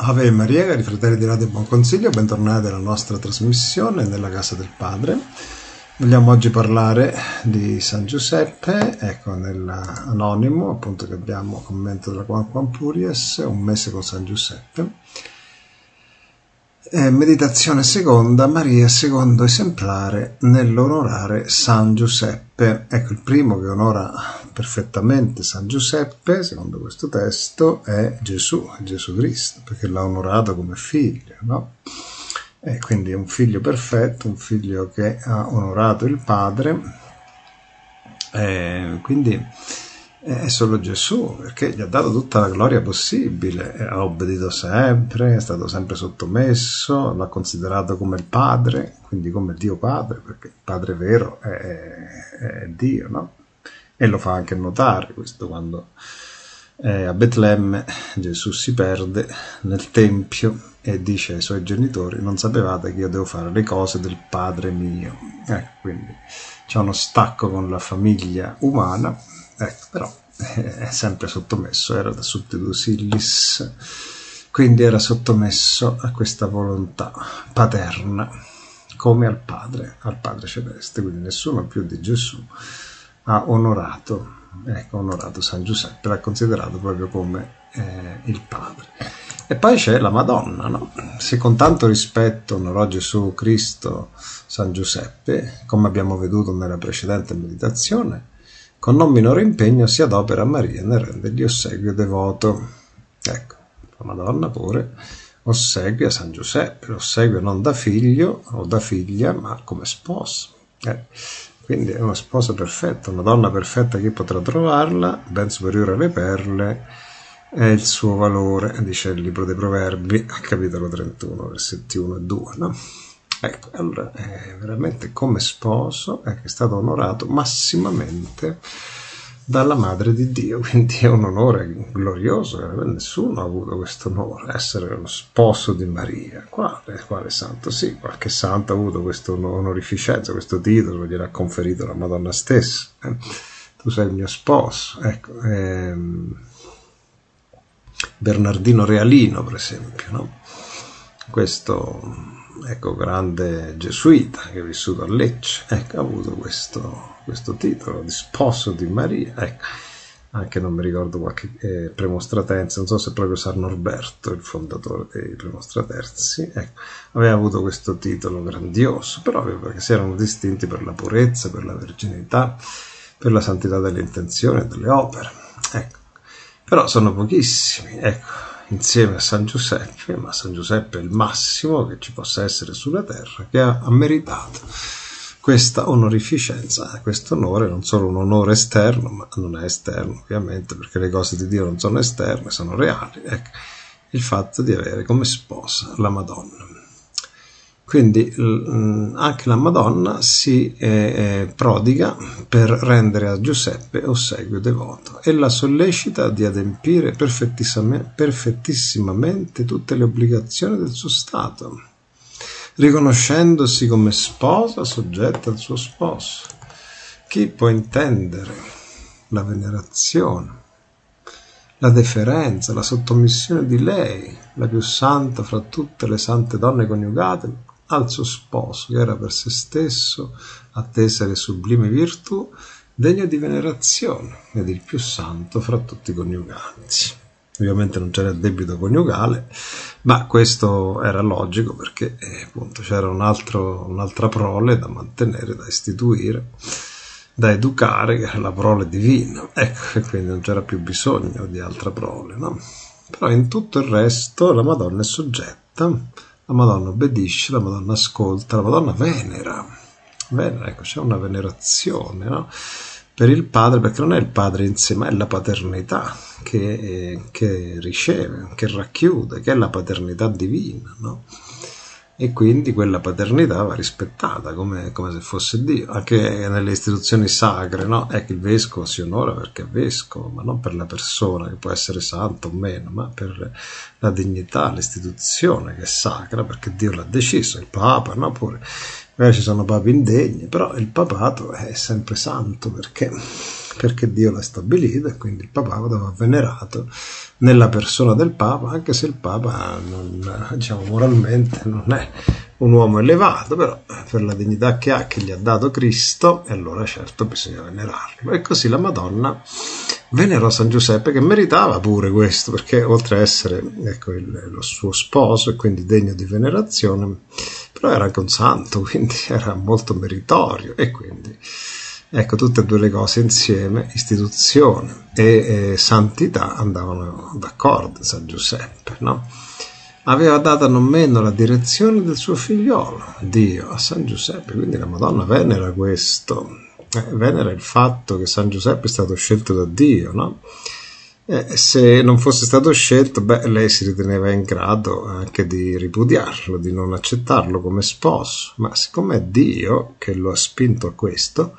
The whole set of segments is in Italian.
Ave Maria, cari fratelli di Radio Buon Consiglio, bentornati alla nostra trasmissione nella casa del Padre. Vogliamo oggi parlare di San Giuseppe, ecco, nell'anonimo, appunto, che abbiamo commento della Quam Puries, un mese con San Giuseppe. Meditazione seconda, Maria secondo esemplare nell'onorare San Giuseppe. Ecco, il primo che onora perfettamente San Giuseppe, secondo questo testo, è Gesù Cristo, perché l'ha onorato come figlio, no? E quindi è un figlio perfetto, un figlio che ha onorato il padre, quindi è solo Gesù, perché gli ha dato tutta la gloria possibile, ha obbedito sempre, è stato sempre sottomesso, l'ha considerato come il padre, quindi come Dio Padre, perché il Padre vero è Dio, no? E lo fa anche notare questo quando a Betlemme Gesù si perde nel Tempio e dice ai suoi genitori: non sapevate che io devo fare le cose del Padre mio. Quindi c'è uno stacco con la famiglia umana, però è sempre sottomesso, era da subtilus illis, quindi era sottomesso a questa volontà paterna come al Padre Celeste. Quindi nessuno più di Gesù ha onorato San Giuseppe, l'ha considerato proprio come il padre. E poi c'è la Madonna, no? Se con tanto rispetto onorò Gesù Cristo San Giuseppe, come abbiamo veduto nella precedente meditazione, con non minore impegno si adopera a Maria nel rendergli ossequio devoto. Ecco, la Madonna pure ossequia San Giuseppe, l'ossequio non da figlio o da figlia, ma come sposo. Quindi è una sposa perfetta, una donna perfetta, chi potrà trovarla, ben superiore alle perle, è il suo valore, dice il libro dei Proverbi, al capitolo 31, versetti 1 e 2, no? Ecco, allora, veramente come sposo che è stato onorato massimamente dalla Madre di Dio, quindi è un onore glorioso, nessuno ha avuto questo onore, essere lo sposo di Maria. Quale santo? Sì, qualche santo ha avuto questa onorificenza, questo titolo gliel'ha conferito la Madonna stessa. Tu sei il mio sposo. Ecco, Bernardino Realino, per esempio, no? Questo grande gesuita che è vissuto a Lecce, ha avuto questo titolo di sposo di Maria, anche non mi ricordo qualche premostratense, non so se proprio San Norberto, il fondatore dei premostraterzi, aveva avuto questo titolo grandioso, però perché si erano distinti per la purezza, per la verginità, per la santità delle intenzioni e delle opere, però sono pochissimi, insieme a San Giuseppe, ma San Giuseppe è il massimo che ci possa essere sulla terra, che ha meritato questa onorificenza, questo onore, non solo un onore esterno, ma non è esterno ovviamente, perché le cose di Dio non sono esterne, sono reali, il fatto di avere come sposa la Madonna. Quindi anche la Madonna si prodiga per rendere a Giuseppe ossequio devoto e la sollecita di adempiere perfettissimamente tutte le obbligazioni del suo stato, riconoscendosi come sposa soggetta al suo sposo. Chi può intendere la venerazione, la deferenza, la sottomissione di lei, la più santa fra tutte le sante donne coniugate, al suo sposo, che era per se stesso, attesa le sublimi virtù, degno di venerazione ed il più santo fra tutti i coniuganti. Ovviamente non c'era il debito coniugale, ma questo era logico perché appunto c'era un'altra prole da mantenere, da istituire, da educare, che era la prole divina, e quindi non c'era più bisogno di altra prole, no? Però in tutto il resto la Madonna è soggetta, la Madonna obbedisce, la Madonna ascolta, la Madonna venera, c'è una venerazione, no? Per il padre, perché non è il padre in sé, ma è la paternità che riceve, che racchiude, che è la paternità divina, no? E quindi quella paternità va rispettata come se fosse Dio, anche nelle istituzioni sacre, no? Il vescovo si onora perché è vescovo, ma non per la persona che può essere santo o meno, ma per la dignità, l'istituzione che è sacra, perché Dio l'ha deciso, il Papa, no? Pure magari ci sono papi indegni, però il papato è sempre santo perché perché Dio l'ha stabilito e quindi il papà va venerato nella persona del Papa, anche se il Papa non, diciamo, moralmente non è un uomo elevato, però per la dignità che ha, che gli ha dato Cristo, e allora certo bisogna venerarlo. E così la Madonna venerò San Giuseppe, che meritava pure questo, perché oltre a essere, ecco, lo suo sposo e quindi degno di venerazione, però era anche un santo, quindi era molto meritorio, e quindi ecco, tutte e due le cose insieme, istituzione e santità, andavano d'accordo. San Giuseppe, no? Aveva dato non meno la direzione del suo figliolo, Dio, a San Giuseppe, quindi la Madonna venera questo, venera il fatto che San Giuseppe è stato scelto da Dio, no? Se non fosse stato scelto, lei si riteneva in grado anche di ripudiarlo, di non accettarlo come sposo, ma siccome è Dio che lo ha spinto a questo,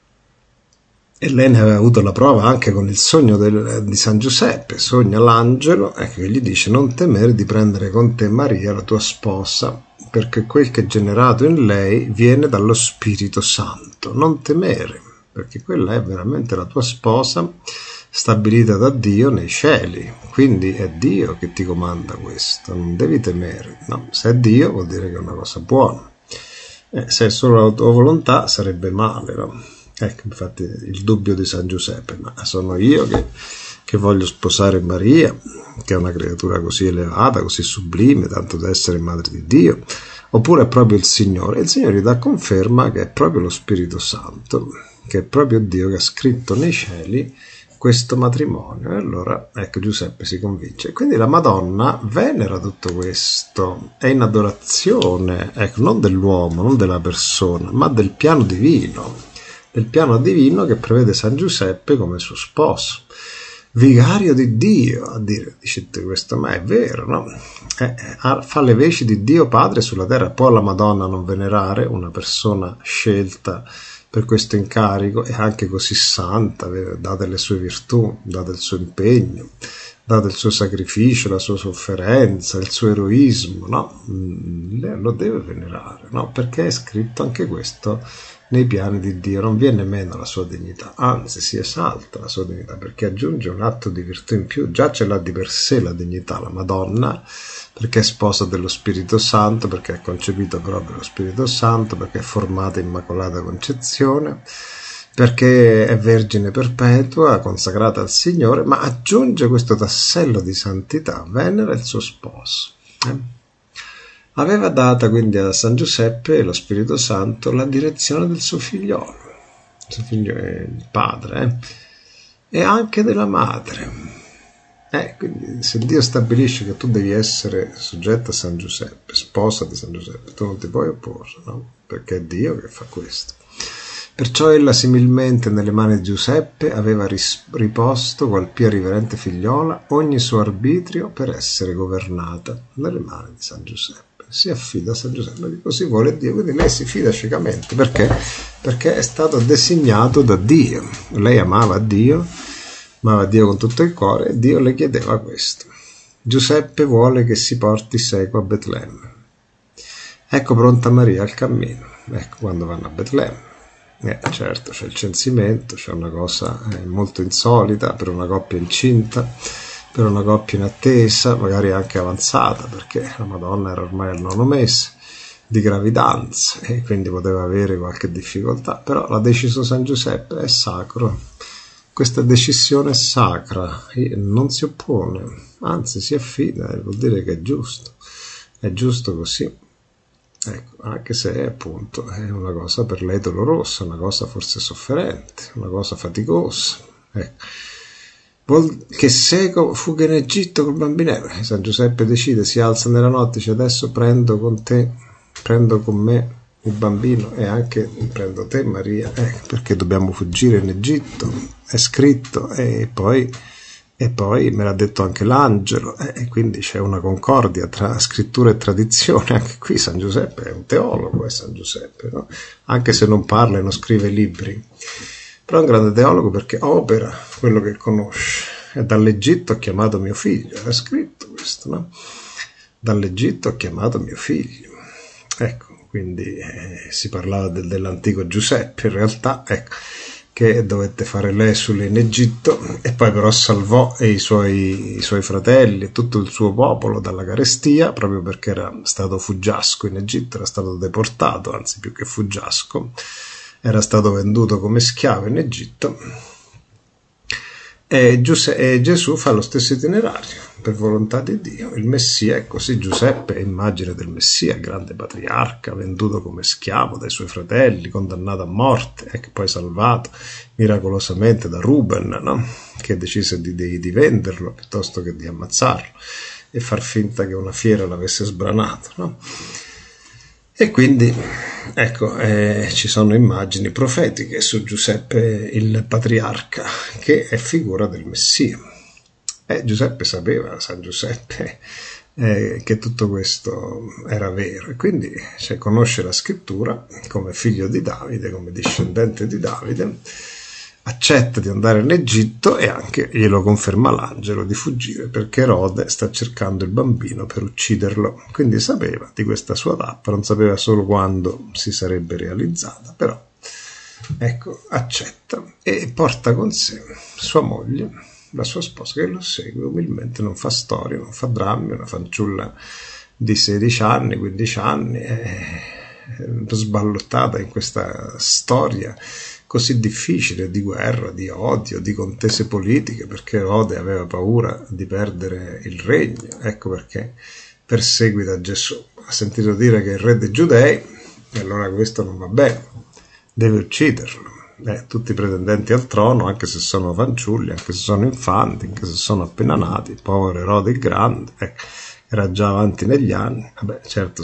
e lei ne aveva avuto la prova anche con il sogno di San Giuseppe, sogna l'angelo, che gli dice: non temere di prendere con te Maria, la tua sposa, perché quel che è generato in lei viene dallo Spirito Santo. Non temere, perché quella è veramente la tua sposa, stabilita da Dio nei cieli, quindi è Dio che ti comanda questo, non devi temere, no? Se è Dio vuol dire che è una cosa buona, se è solo la tua volontà sarebbe male, no? Ecco, infatti il dubbio di San Giuseppe: ma sono io che voglio sposare Maria, che è una creatura così elevata, così sublime, tanto da essere madre di Dio, oppure è proprio il Signore? E il Signore gli dà conferma che è proprio lo Spirito Santo, che è proprio Dio che ha scritto nei cieli questo matrimonio. E allora, ecco, Giuseppe si convince. Quindi la Madonna venera tutto questo, è in adorazione, ecco, non dell'uomo, non della persona, ma del piano divino che prevede San Giuseppe come suo sposo, vicario di Dio, a dire, dicete questo, ma è vero, no? Fa le veci di Dio Padre sulla terra. Può la Madonna non venerare una persona scelta per questo incarico e anche così santa, date le sue virtù, date il suo impegno, date il suo sacrificio, la sua sofferenza, il suo eroismo, no? Lei lo deve venerare, no? Perché è scritto anche questo nei piani di Dio, non viene meno la sua dignità, anzi si esalta la sua dignità, perché aggiunge un atto di virtù in più. Già ce l'ha di per sé la dignità la Madonna, perché è sposa dello Spirito Santo, perché è concepita proprio lo Spirito Santo, perché è formata Immacolata Concezione, perché è vergine perpetua, consacrata al Signore, ma aggiunge questo tassello di santità, venera il suo sposo. Aveva data quindi a San Giuseppe, lo Spirito Santo, la direzione del suo figliolo, il suo figlio è il padre, e anche della madre. Quindi se Dio stabilisce che tu devi essere soggetta a San Giuseppe, sposa di San Giuseppe, tu non ti puoi opporre, no? Perché è Dio che fa questo. Perciò ella similmente nelle mani di Giuseppe aveva riposto, qual pia riverente figliola, ogni suo arbitrio per essere governata nelle mani di San Giuseppe. Si affida a San Giuseppe, così vuole Dio, quindi lei si fida ciecamente, perché è stato designato da Dio. Lei amava Dio con tutto il cuore, e Dio le chiedeva questo. Giuseppe vuole che si porti seco a Betlemme. Ecco pronta Maria al cammino. Ecco quando vanno a Betlemme. Certo, c'è il censimento, c'è una cosa molto insolita per una coppia incinta, per una coppia in attesa, magari anche avanzata, perché la Madonna era ormai al 9° mese di gravidanza e quindi poteva avere qualche difficoltà, però l'ha deciso San Giuseppe, è sacro, questa decisione è sacra, non si oppone, anzi si affida, vuol dire che è giusto così. Ecco, anche se appunto è una cosa per lei dolorosa, una cosa forse sofferente, una cosa faticosa, ecco. Che seco fuga in Egitto col bambinello. San Giuseppe decide, si alza nella notte, dice: adesso prendo con me il bambino e anche prendo te Maria, perché dobbiamo fuggire in Egitto, è scritto, e poi me l'ha detto anche l'angelo, e quindi c'è una concordia tra scrittura e tradizione. Anche qui San Giuseppe è un teologo, è San Giuseppe, no? Anche se non parla e non scrive libri, però è un grande teologo perché opera quello che conosce. E dall'Egitto ho chiamato mio figlio, è scritto questo, no? Dall'Egitto ho chiamato mio figlio. Ecco, quindi si parlava dell'antico Giuseppe, in realtà, ecco, che dovette fare l'esule in Egitto, e poi però salvò i suoi fratelli e tutto il suo popolo dalla carestia, proprio perché era stato fuggiasco in Egitto, era stato deportato, anzi più che fuggiasco, era stato venduto come schiavo in Egitto. E Gesù fa lo stesso itinerario, per volontà di Dio. Il Messia è così. Giuseppe è immagine del Messia, grande patriarca, venduto come schiavo dai suoi fratelli, condannato a morte, e che poi salvato miracolosamente da Ruben, no? Che decise di venderlo piuttosto che di ammazzarlo e far finta che una fiera l'avesse sbranato, no? E quindi, ecco, ci sono immagini profetiche su Giuseppe il patriarca, che è figura del Messia. Giuseppe sapeva, San Giuseppe, che tutto questo era vero, e quindi conosce la scrittura come figlio di Davide, come discendente di Davide, accetta di andare in Egitto, e anche glielo conferma l'angelo di fuggire perché Erode sta cercando il bambino per ucciderlo. Quindi sapeva di questa sua tappa, non sapeva solo quando si sarebbe realizzata, però ecco, accetta e porta con sé sua moglie, la sua sposa, che lo segue umilmente, non fa storie, non fa drammi, una fanciulla di 16 anni, 15 anni, sballottata in questa storia così difficile di guerra, di odio, di contese politiche, perché Erode aveva paura di perdere il regno. Ecco perché perseguita Gesù. Ha sentito dire che è il re dei Giudei, e allora questo non va bene, deve ucciderlo. Tutti i pretendenti al trono, anche se sono fanciulli, anche se sono infanti, anche se sono appena nati, il povero Erode il Grande, era già avanti negli anni, certo,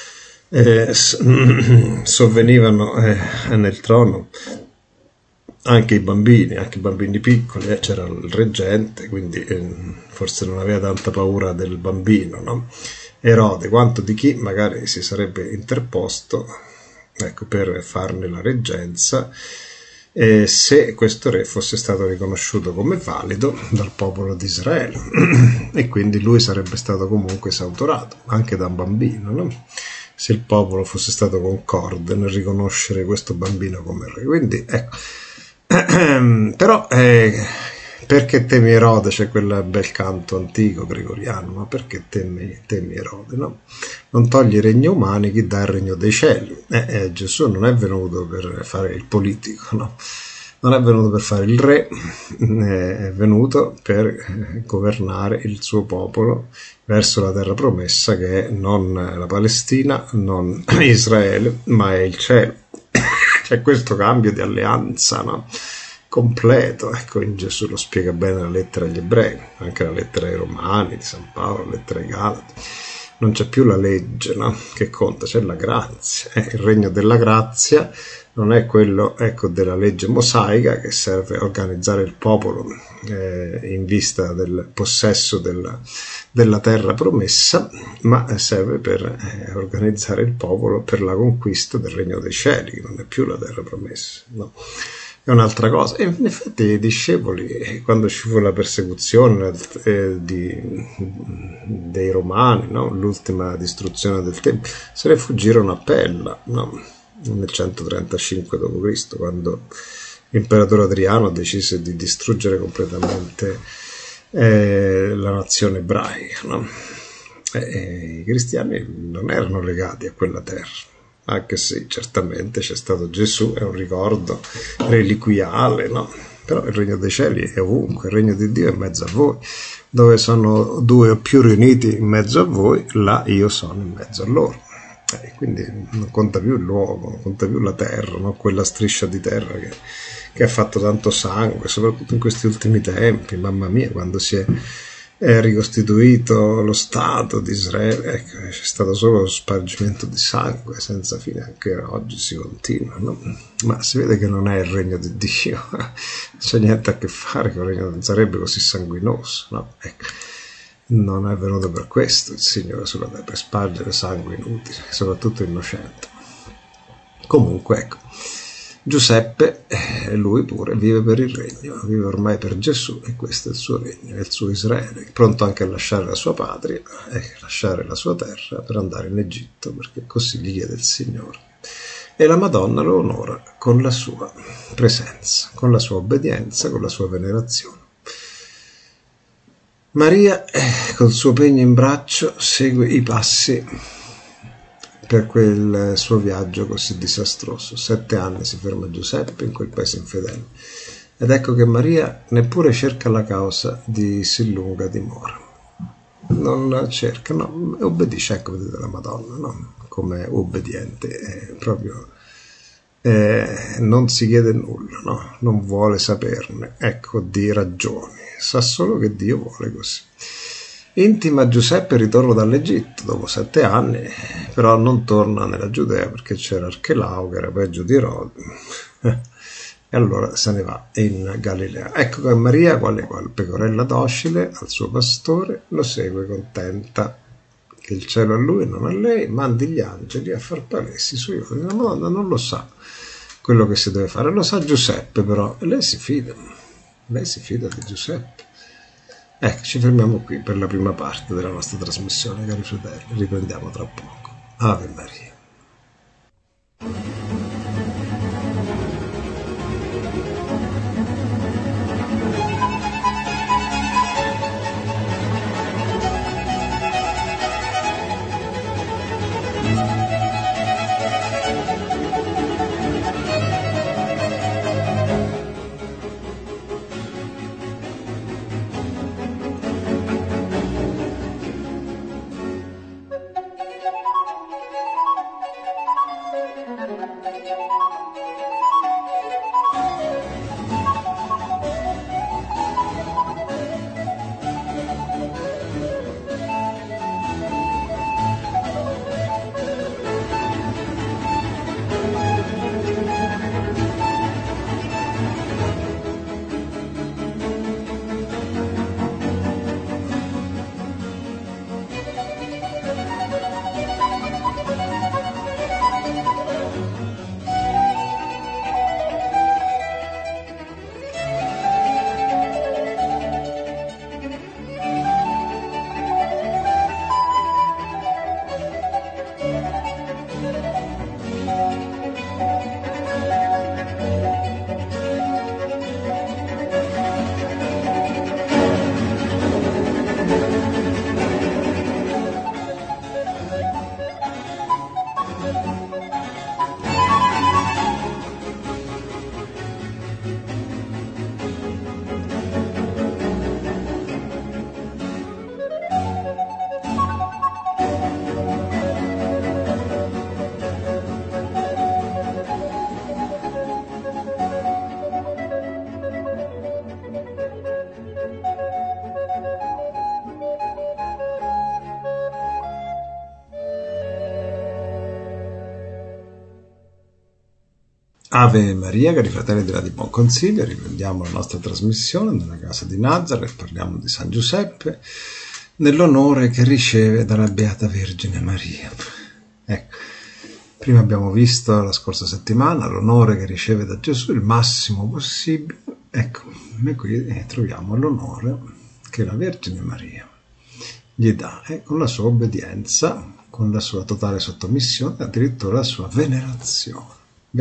sovvenivano nel trono anche i bambini piccoli, c'era il reggente, quindi forse non aveva tanta paura del bambino, no? Erode, quanto di chi magari si sarebbe interposto, ecco, per farne la reggenza, se questo re fosse stato riconosciuto come valido dal popolo di Israele, e quindi lui sarebbe stato comunque esautorato anche da un bambino, no? Se il popolo fosse stato concorde nel riconoscere questo bambino come re. Quindi ecco, però perché temi Erode? C'è quel bel canto antico gregoriano, ma perché temi Erode, no? Non togli i regni umani, chi dà il regno dei cieli. Gesù non è venuto per fare il politico, no? Non è venuto per fare il re, è venuto per governare il suo popolo verso la terra promessa, che è non la Palestina, non Israele, ma è il cielo. C'è questo cambio di alleanza, no? Completo, ecco, in Gesù lo spiega bene la lettera agli ebrei, anche la lettera ai Romani di San Paolo, la lettera ai Galati. Non c'è più la legge, no? Che conta, c'è la grazia. Il regno della grazia non è quello, ecco, della legge mosaica, che serve a organizzare il popolo in vista del possesso della terra promessa, ma serve per organizzare il popolo per la conquista del regno dei cieli, che non è più la terra promessa, no? È un'altra cosa. E in effetti i discepoli, quando ci fu la persecuzione dei Romani, no? L'ultima distruzione del Tempio, se ne fuggirono a Pella, no? Nel 135 d.C., quando l'imperatore Adriano decise di distruggere completamente la nazione ebraica, no? I cristiani non erano legati a quella terra, anche se certamente c'è stato Gesù, è un ricordo reliquiale, no? Però il regno dei cieli è ovunque, il regno di Dio è in mezzo a voi. Dove sono due o più riuniti in mezzo a voi, là io sono in mezzo a loro. Quindi non conta più il luogo, non conta più la terra, no? Quella striscia di terra che ha fatto tanto sangue, soprattutto in questi ultimi tempi. Mamma mia, quando si è ricostituito lo Stato di Israele, ecco, c'è stato solo lo spargimento di sangue senza fine, anche oggi si continua, no? Ma si vede che non è il regno di Dio, non c'è niente a che fare con il regno, non sarebbe così sanguinoso, no? Ecco. Non è venuto per questo il Signore sulla terra, per spargere sangue inutile, soprattutto innocente. Comunque, ecco, Giuseppe, lui pure vive per il regno, vive ormai per Gesù, e questo è il suo regno, è il suo Israele, pronto anche a lasciare la sua patria e lasciare la sua terra per andare in Egitto, perché così gli chiede il Signore. e la Madonna lo onora con la sua presenza, con la sua obbedienza, con la sua venerazione. Maria, col suo pegno in braccio, segue i passi per quel suo viaggio così disastroso. 7 anni si ferma Giuseppe in quel paese infedele. Ed ecco che Maria neppure cerca la causa di sì lunga dimora. Non cerca, no, obbedisce, ecco, vedete la Madonna, no? Come obbediente, proprio non si chiede nulla, no? Non vuole saperne, ecco, di ragioni, sa solo che Dio vuole così. Intima Giuseppe il ritorno dall'Egitto dopo 7 anni, però non torna nella Giudea perché c'era Archelao che era peggio di Erode e allora se ne va in Galilea. Ecco che Maria, quale pecorella docile al suo pastore, lo segue contenta che il cielo a lui e non a lei, mandi gli angeli a far palesi i suoi ordini. La Madonna non lo sa quello che si deve fare, lo sa Giuseppe però, e lei si fida di Giuseppe. Ecco, ci fermiamo qui per la prima parte della nostra trasmissione, cari fratelli, riprendiamo tra poco. Ave Maria. Ave Maria, cari fratelli della di Buon Consiglio, riprendiamo la nostra trasmissione nella casa di Nazareth, parliamo di San Giuseppe, nell'onore che riceve dalla Beata Vergine Maria. Ecco, prima abbiamo visto la scorsa settimana l'onore che riceve da Gesù, il massimo possibile. Ecco, noi qui troviamo l'onore che la Vergine Maria gli dà, con la sua obbedienza, con la sua totale sottomissione, addirittura la sua venerazione,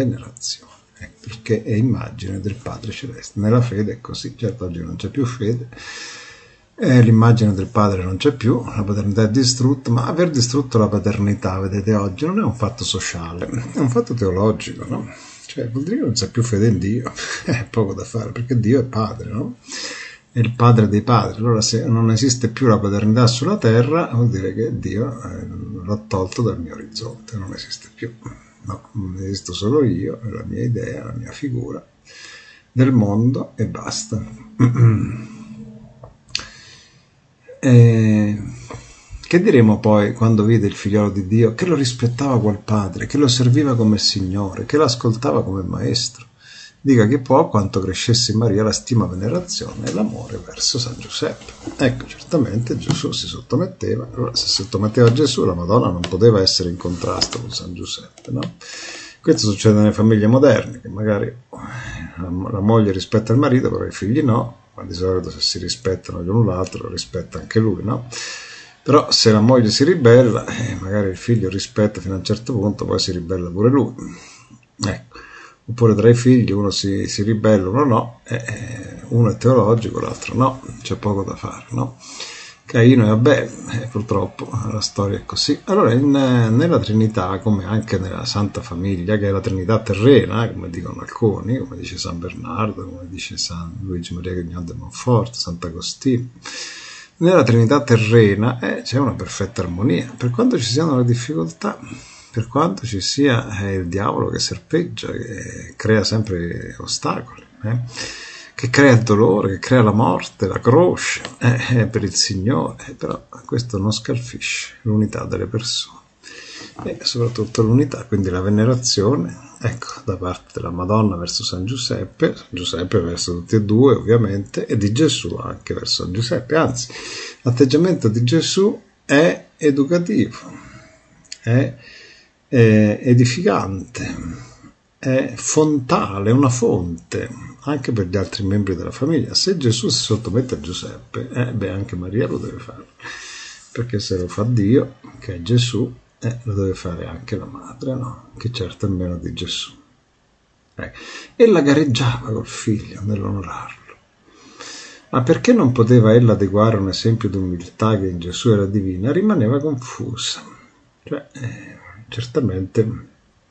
perché è immagine del Padre Celeste. Nella fede è così, certo oggi non c'è più fede, l'immagine del Padre non c'è più, la paternità è distrutta, ma aver distrutto la paternità, vedete, oggi non è un fatto sociale, è un fatto teologico, no? Cioè vuol dire che non c'è più fede in Dio, è poco da fare, perché Dio è Padre, no? È il Padre dei padri. Allora se non esiste più la paternità sulla terra, vuol dire che Dio l'ha tolto dal mio orizzonte, non esiste più. No, esisto solo io, la mia idea, la mia figura del mondo e basta. Che diremo poi quando vide il figliolo di Dio che lo rispettava qual padre, che lo serviva come Signore, che lo ascoltava come maestro? Dica che può quanto crescesse in Maria la stima, venerazione e l'amore verso San Giuseppe. Ecco, certamente Gesù si sottometteva, allora se sottometteva Gesù, la Madonna non poteva essere in contrasto con San Giuseppe, no? Questo succede nelle famiglie moderne, che magari la moglie rispetta il marito, però i figli no, ma di solito se si rispettano l'uno l'altro, lo rispetta anche lui, no? Però se la moglie si ribella, magari il figlio rispetta fino a un certo punto, poi si ribella pure lui. Ecco. Oppure tra i figli uno si ribella, uno no, uno è teologico, l'altro no, c'è poco da fare, no? Caino e Abele, purtroppo la storia è così. Allora, nella Trinità, come anche nella Santa Famiglia, che è la Trinità terrena, come dicono alcuni, come dice San Bernardo, come dice San Luigi Maria Grignon de Montfort, Sant'Agostino, nella Trinità terrena c'è una perfetta armonia. Per quanto ci siano le difficoltà, per quanto ci sia il diavolo che serpeggia, che crea sempre ostacoli, che crea il dolore, che crea la morte, la croce, per il Signore, però questo non scalfisce l'unità delle persone e soprattutto l'unità, quindi la venerazione, ecco, da parte della Madonna verso San Giuseppe verso tutti e due ovviamente, e di Gesù anche verso San Giuseppe. Anzi, l'atteggiamento di Gesù è educativo, è edificante, è fontale, una fonte anche per gli altri membri della famiglia. Se Gesù si sottomette a Giuseppe, anche Maria lo deve fare, perché se lo fa Dio, che è Gesù, lo deve fare anche la madre, no? Che certo è meno di Gesù. E la gareggiava col figlio nell'onorarlo. Ma perché non poteva ella adeguare un esempio di umiltà che in Gesù era divina? Rimaneva confusa. Certamente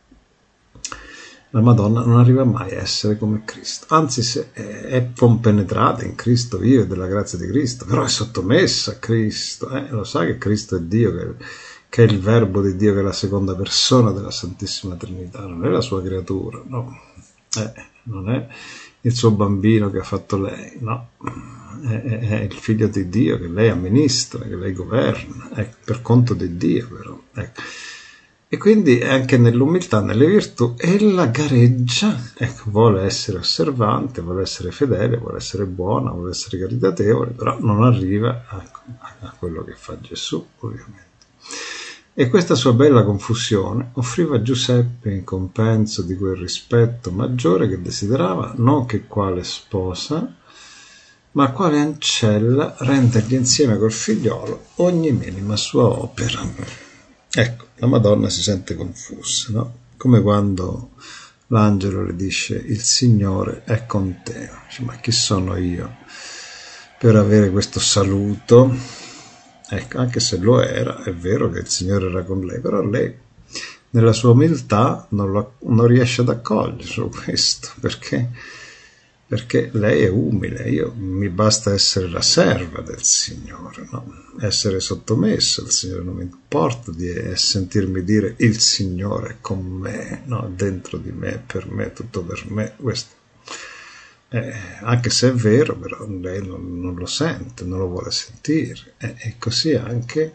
la Madonna non arriva mai a essere come Cristo, anzi se è compenetrata in Cristo, vive della grazia di Cristo, però è sottomessa a Cristo, lo sa che Cristo è Dio, che è il Verbo di Dio, che è la seconda persona della Santissima Trinità, non è la sua creatura, no, non è il suo bambino che ha fatto lei, no, è il figlio di Dio che lei amministra, che lei governa, per conto di Dio però, ecco. E quindi anche nell'umiltà, nelle virtù, ella gareggia, vuole essere osservante, vuole essere fedele, vuole essere buona, vuole essere caritatevole, però non arriva a quello che fa Gesù, ovviamente. E questa sua bella confusione offriva a Giuseppe in compenso di quel rispetto maggiore che desiderava, non che quale sposa, ma quale ancella rendergli insieme col figliolo ogni minima sua opera. Ecco, la Madonna si sente confusa, no? Come quando l'angelo le dice: il Signore è con te. Dice, ma chi sono io per avere questo saluto? Ecco, anche se lo era, è vero che il Signore era con lei, però lei nella sua umiltà non riesce ad accogliere questo, perché lei è umile, mi basta essere la serva del Signore, no? Essere sottomesso al Signore, non mi importa di sentirmi dire il Signore è con me, no? Dentro di me, per me, tutto per me, questo. Anche se è vero, però lei non lo sente, non lo vuole sentire, e così anche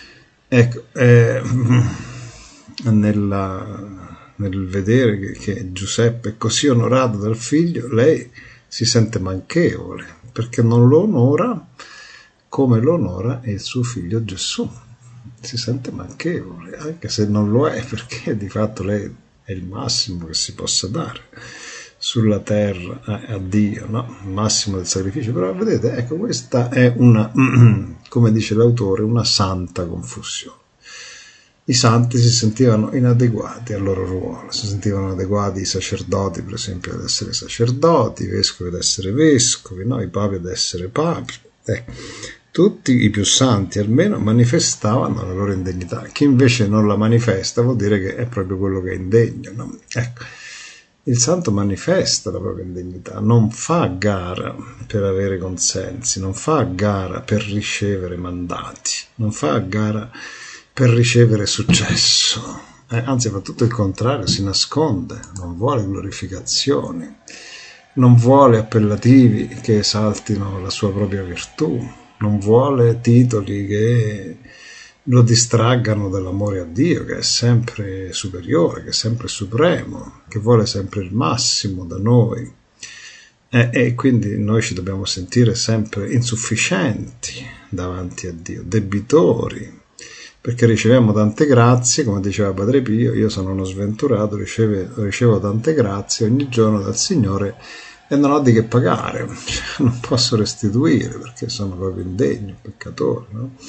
nel vedere che Giuseppe è così onorato dal figlio, lei si sente manchevole, perché non lo onora come lo onora il suo figlio Gesù. Si sente manchevole, anche se non lo è, perché di fatto lei è il massimo che si possa dare sulla terra a Dio, no? Il massimo del sacrificio. Però vedete, questa è una, come dice l'autore, una santa confusione. I santi si sentivano inadeguati al loro ruolo, si sentivano adeguati i sacerdoti, per esempio, ad essere sacerdoti, i vescovi ad essere vescovi, no? I papi ad essere papi. Tutti i più santi almeno manifestavano la loro indegnità. Chi invece non la manifesta vuol dire che è proprio quello che è indegno, no? Il santo manifesta la propria indegnità, non fa gara per avere consensi, non fa gara per ricevere mandati, non fa gara per ricevere successo, anzi fa tutto il contrario, si nasconde, non vuole glorificazioni, non vuole appellativi che esaltino la sua propria virtù, non vuole titoli che lo distraggano dall'amore a Dio, che è sempre superiore, che è sempre supremo, che vuole sempre il massimo da noi. E quindi noi ci dobbiamo sentire sempre insufficienti davanti a Dio, debitori, perché riceviamo tante grazie, come diceva Padre Pio, io sono uno sventurato, ricevo tante grazie ogni giorno dal Signore e non ho di che pagare, non posso restituire perché sono proprio indegno, peccatore, no?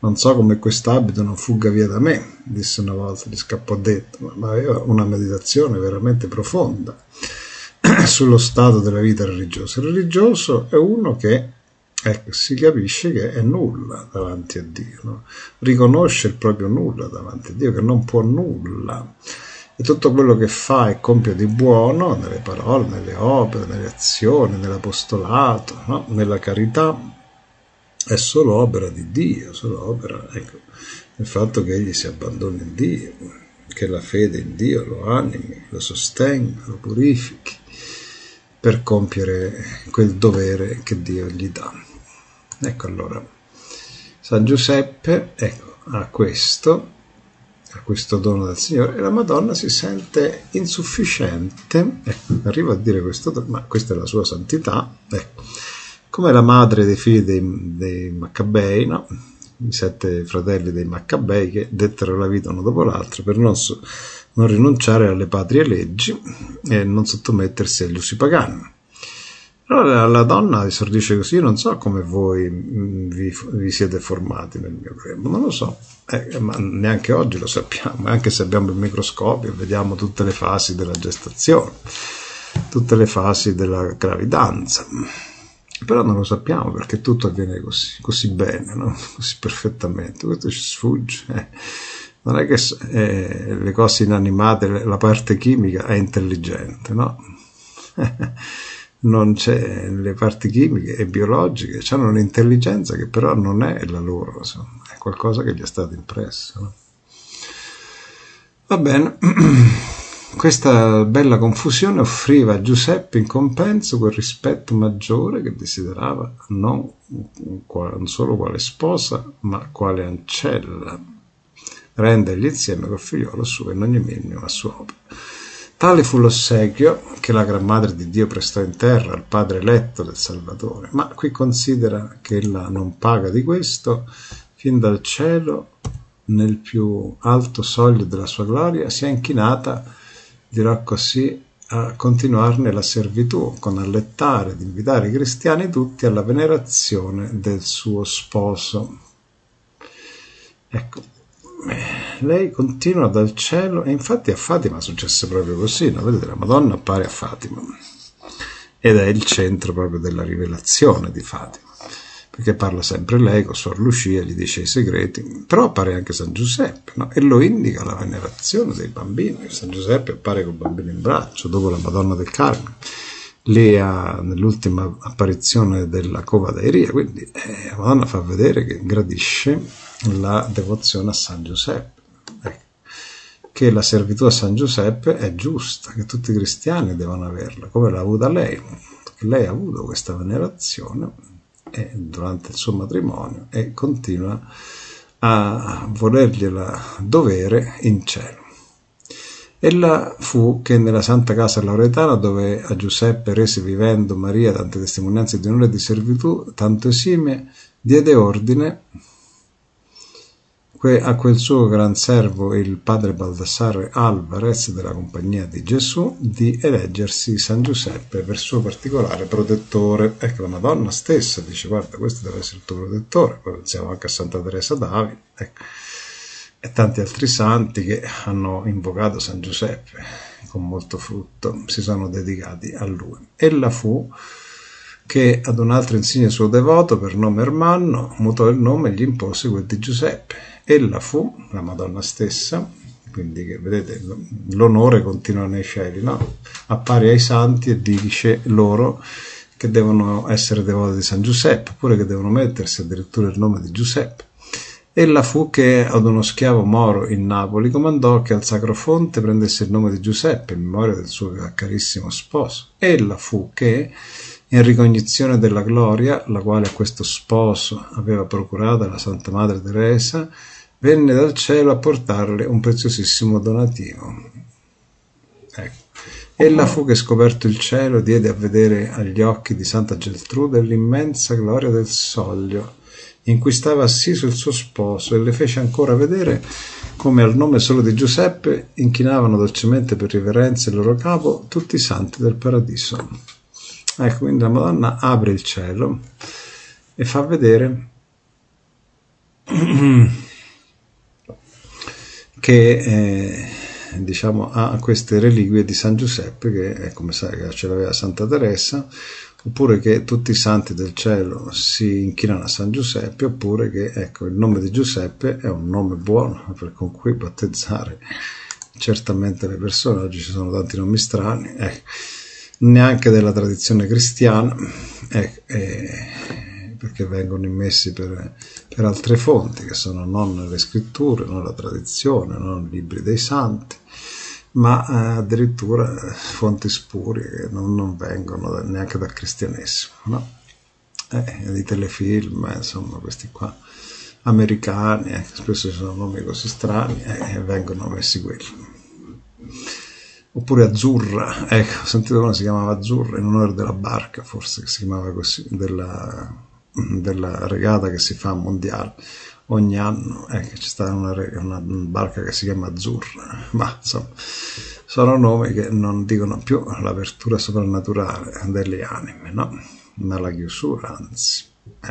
Non so come quest'abito non fugga via da me, disse una volta, gli scappò detto, ma aveva una meditazione veramente profonda sullo stato della vita religiosa. Il religioso è uno che si capisce che è nulla davanti a Dio, no? Riconosce il proprio nulla davanti a Dio, che non può nulla. E tutto quello che fa e compie di buono, nelle parole, nelle opere, nelle azioni, nell'apostolato, no? Nella carità, è solo opera di Dio, solo opera, il fatto che egli si abbandoni a Dio, che la fede in Dio lo animi, lo sostenga, lo purifichi, per compiere quel dovere che Dio gli dà. Ecco, allora, San Giuseppe ha questo dono del Signore, e la Madonna si sente insufficiente, arriva a dire questo, ma questa è la sua santità, come la madre dei figli dei Maccabei, no? I 7 fratelli dei Maccabei, che dettero la vita uno dopo l'altro per non rinunciare alle patrie leggi e non sottomettersi agli usi pagani. Allora la donna esordisce così: non so come voi vi siete formati nel mio grembo, non lo so, ma neanche oggi lo sappiamo, anche se abbiamo il microscopio e vediamo tutte le fasi della gestazione, tutte le fasi della gravidanza, però non lo sappiamo perché tutto avviene così bene, no? Così perfettamente, questo ci sfugge. Non è che le cose inanimate, la parte chimica è intelligente, no? Non c'è, le parti chimiche e biologiche hanno un'intelligenza che però non è la loro, insomma, è qualcosa che gli è stato impresso, no? Va bene. Questa bella confusione offriva a Giuseppe in compenso quel rispetto maggiore che desiderava, non solo quale sposa, ma quale ancella, rendergli insieme col figliolo suo in ogni minima sua opera. Tale fu l'ossequio che la Gran Madre di Dio prestò in terra al padre eletto del Salvatore, ma qui considera che ella non paga di questo, fin dal cielo, nel più alto soglio della sua gloria, si è inchinata, dirò così, a continuarne la servitù, con allettare ed invitare i cristiani tutti alla venerazione del suo sposo. Ecco, lei continua dal cielo, e infatti a Fatima successe proprio così, no? Vedete, la Madonna appare a Fatima ed è il centro proprio della rivelazione di Fatima, perché parla sempre lei con Suor Lucia, gli dice i segreti, però appare anche San Giuseppe, no? E lo indica la venerazione dei bambini. San Giuseppe appare col bambino in braccio dopo la Madonna del Carmine, lì nell'ultima apparizione della Cova d'Airia, quindi la Madonna fa vedere che gradisce la devozione a San Giuseppe, che la servitù a San Giuseppe è giusta, che tutti i cristiani devono averla, come l'ha avuta lei, che lei ha avuto questa venerazione durante il suo matrimonio e continua a volergliela dovere in cielo. Ella fu che nella Santa Casa Lauretana, dove a Giuseppe rese vivendo Maria tante testimonianze di onore e di servitù tanto esimie, diede ordine a quel suo gran servo, il padre Baldassare Alvarez della Compagnia di Gesù, di eleggersi San Giuseppe per suo particolare protettore. Ecco, la Madonna stessa dice: guarda, questo deve essere il tuo protettore. Poi pensiamo anche a Santa Teresa d'Avila, ecco, e tanti altri santi che hanno invocato San Giuseppe con molto frutto, si sono dedicati a lui. Ella fu che ad un altro insigne suo devoto, per nome Ermanno, mutò il nome e gli impose quel di Giuseppe. Ella fu la Madonna stessa, quindi che vedete l'onore continua nei cieli, no? Appare ai santi e dice loro che devono essere devoti di San Giuseppe, oppure che devono mettersi addirittura il nome di Giuseppe. Ella fu che ad uno schiavo moro in Napoli comandò che al Sacro Fonte prendesse il nome di Giuseppe in memoria del suo carissimo sposo. Ella fu che, in ricognizione della gloria, la quale a questo sposo aveva procurata la Santa Madre Teresa, venne dal cielo a portarle un preziosissimo donativo. Ecco. Ella fu che, scoperto il cielo, diede a vedere agli occhi di Santa Geltrude l'immensa gloria del soglio, in cui stava assiso il suo sposo, e le fece ancora vedere come al nome solo di Giuseppe inchinavano dolcemente per riverenza il loro capo tutti i santi del paradiso. Ecco, quindi la Madonna apre il cielo e fa vedere che diciamo ha queste reliquie di San Giuseppe che è come sai che ce l'aveva Santa Teresa, oppure che tutti i santi del cielo si inchinano a San Giuseppe, oppure che ecco il nome di Giuseppe è un nome buono con cui battezzare certamente le persone. Oggi ci sono tanti nomi strani, neanche della tradizione cristiana, perché vengono immessi per altre fonti che sono non le scritture, non la tradizione, non i libri dei santi, ma addirittura fonti spurie che non vengono neanche dal cristianesimo, no? Di telefilm, insomma, questi qua americani, spesso ci sono nomi così strani e vengono messi quelli. Oppure Azzurra, ho sentito come si chiamava Azzurra in onore della barca, forse che si chiamava così, della regata che si fa mondiale ogni anno, c'è stata una barca che si chiama Azzurra, ma insomma sono nomi che non dicono più l'apertura soprannaturale delle anime, no? Ma la chiusura, anzi.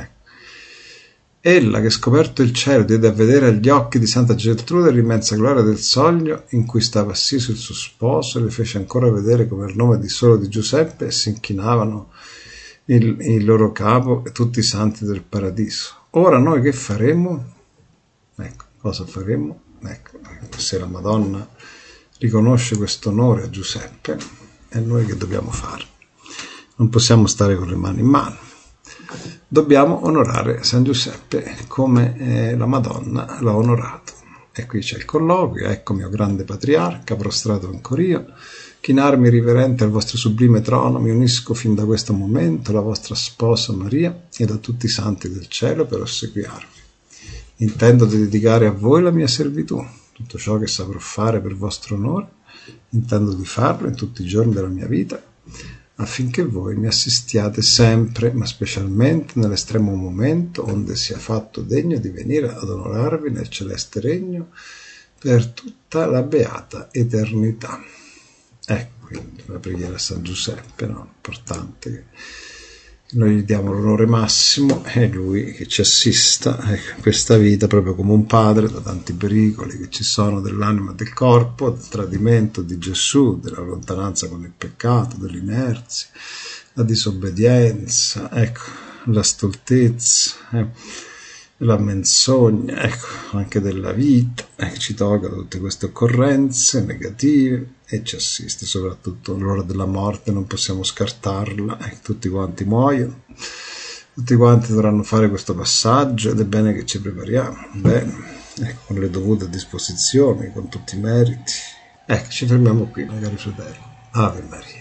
Ella che scoperto il cielo diede a vedere agli occhi di Santa Geltrude l'immensa gloria del soglio in cui stava assiso il suo sposo, e le fece ancora vedere come il nome solo di Giuseppe si inchinavano il loro capo e tutti i santi del paradiso. Ora noi che faremo? Cosa faremo? Se la Madonna riconosce questo onore a Giuseppe, è noi che dobbiamo fare. Non possiamo stare con le mani in mano. Dobbiamo onorare San Giuseppe come la Madonna l'ha onorato. E qui c'è il colloquio: ecco mio grande patriarca, prostrato ancor io, chinarmi riverente al vostro sublime trono, mi unisco fin da questo momento alla vostra sposa Maria ed a tutti i santi del cielo per ossequiarvi. Intendo di dedicare a voi la mia servitù, tutto ciò che saprò fare per vostro onore, intendo di farlo in tutti i giorni della mia vita, affinché voi mi assistiate sempre, ma specialmente nell'estremo momento onde sia fatto degno di venire ad onorarvi nel celeste regno per tutta la beata eternità. Quindi la preghiera a San Giuseppe, no? Importante che noi gli diamo l'onore massimo e lui che ci assista in questa vita proprio come un padre da tanti pericoli che ci sono dell'anima e del corpo, del tradimento di Gesù, della lontananza con il peccato, dell'inerzia, la disobbedienza, la stoltezza, la menzogna, anche della vita, ci tolga tutte queste occorrenze negative e ci assiste, soprattutto all'ora della morte non possiamo scartarla, tutti quanti muoiono, tutti quanti dovranno fare questo passaggio ed è bene che ci prepariamo bene, con le dovute disposizioni, con tutti i meriti. Ci fermiamo qui, cari fratelli. Ave Maria.